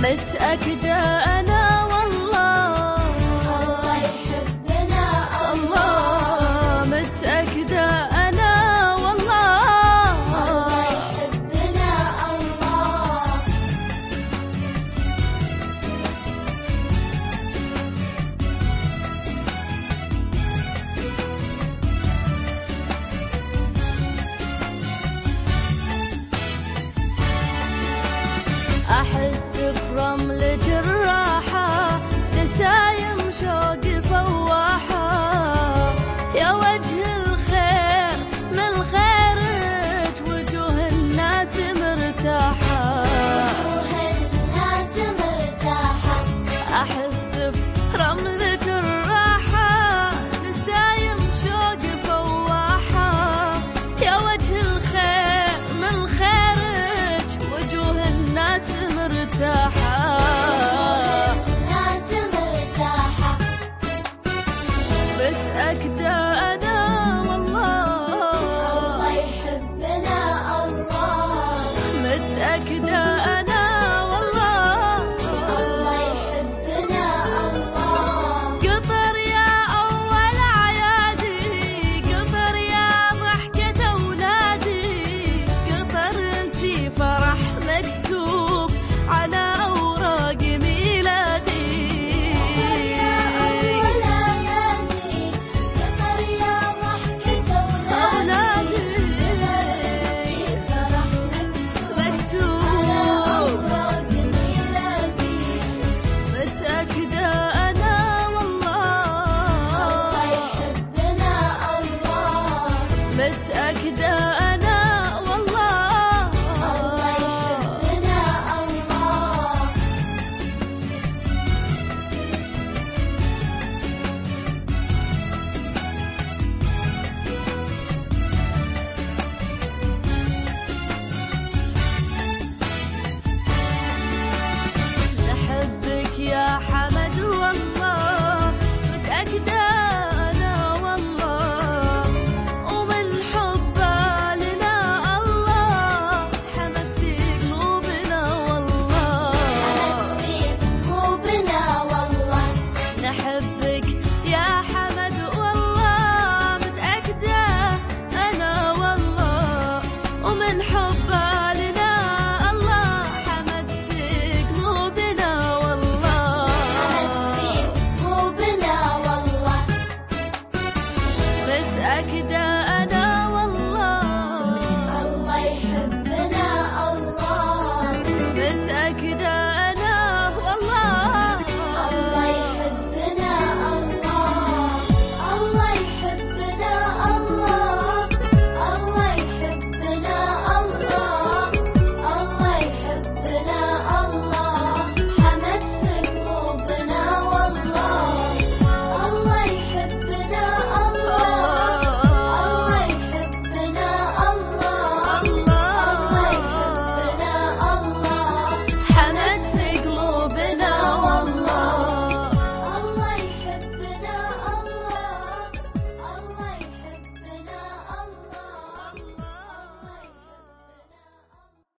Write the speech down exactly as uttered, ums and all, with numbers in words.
متأكدة أنا والله الله يحبنا الله، متأكدة أنا والله الله يحبنا الله. أحس في رمل جراحة نسايم شوق فواحة، يا وجه الخير من خيرك وجوه الناس مرتاحة، وجوه الناس مرتاحة. أحس في رمل جراحة نسايم شوق فواحة، يا وجه الخير من خيرك وجوه الناس مرتاحة. ناس مرتاحة. متأكدة أنا والله الله يحبنا الله. متأكدة